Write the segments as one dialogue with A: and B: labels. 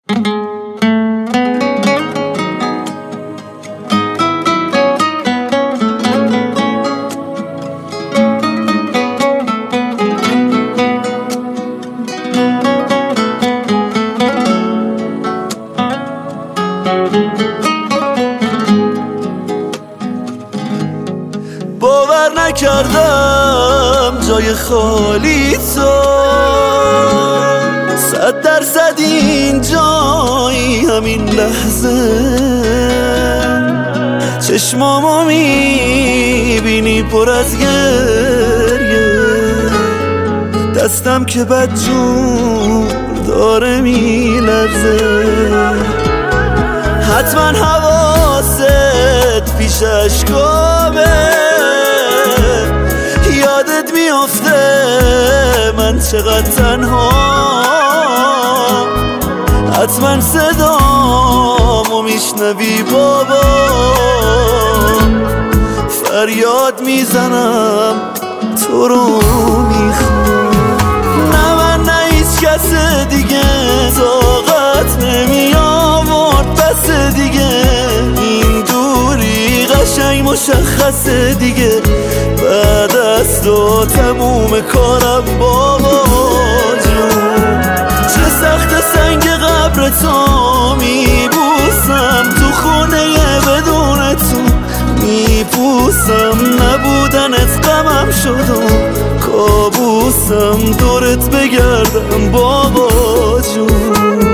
A: باور نکردم جای خالی تو 100% این جایی همین لحظه چشمامو میبینی پر از گریه دستم که بدجور داره میلرزه حتما حواست پیش اشکامه یادت میافته من چقدر تنها حتما صدامو میشنوی بابا فریاد میزنم تو رو میخوام نه من نه هیچ کس دیگه طاقت نمی آورد بس دیگه این دوری قشنگ مشخصه دیگه بعد از تو تموم کارم بابا جون چه سخت سنگ قبر تو میبوسم تو خونه بدون تو میپوسم نبودنت غمم شد و کابوسم دورت بگردم بابا جون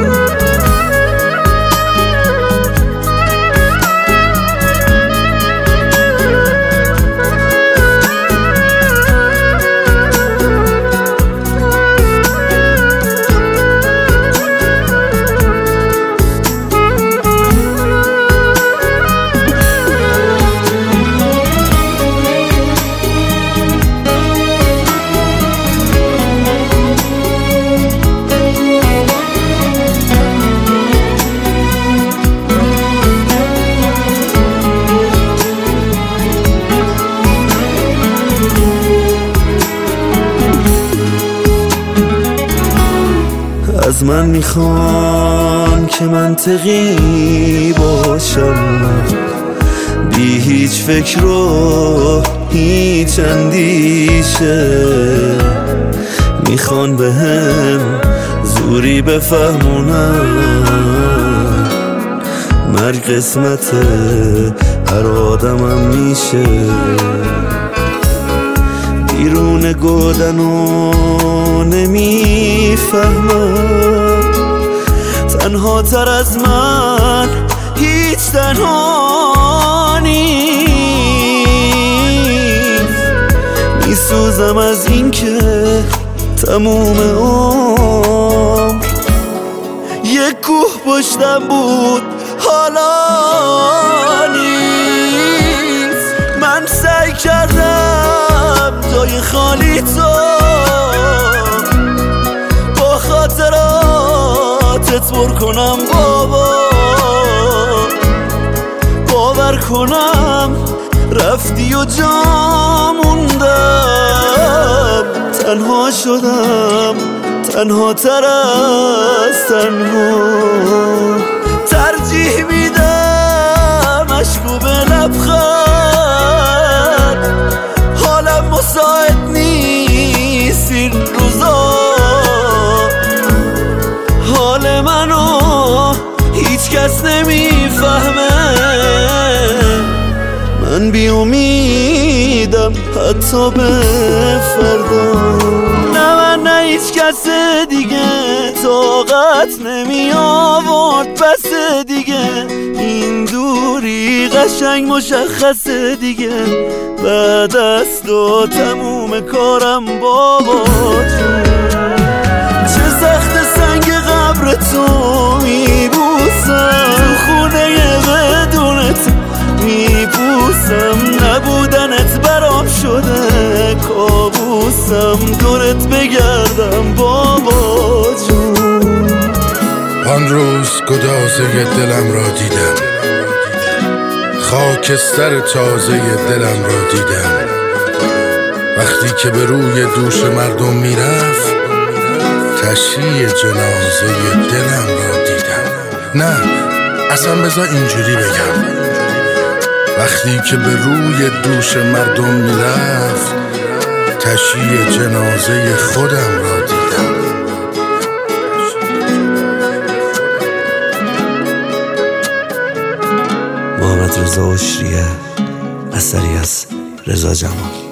A: از من میخوان که منطقی باشم بی هیچ فکر و هیچ اندیشه میخوان بهم زوری بفهمونم مرگ قسمت هر آدمم میشه بیرون گودنو نمیفهمم تنها تر از من هیچ تنها نیست میسوزم از این که تموم عمر یک کوه پشتم بود حالا نیست من سعی کردم جای خالی تو با خاطراتت پر کنم بابا باور کنم رفتی و جا موندم تنها شدم تنها تر از تنها ترجیح میدم اشکو به لبخند حالم مساعد نیست این روزا حال منو هیچ کس نمیفهمه من بی امیدم حتی به فردا نه من نه هیچ کس دیگه طاقت نمی آورد بس دیگه این دوری قشنگ مشخصه دیگه بعد از تو تموم کارم بابا جون چه سخت سنگ قبر تو میبوسم تو خونه بدون تو میبوسم نبودنت برام شده کابوسم دورت بگردم بابا جون
B: آن روز گدازه دلم را دیدم خاکستر تازه دلم را دیدم وقتی که به روی دوش مردم میرفت تشییع جنازه دلم را دیدم نه اصلا بذار اینجوری بگم، وقتی که به روی دوش مردم میرفت تشییع جنازه خودم را دیدم.
C: محمد رضا اشریه، اثری از رضا جمال.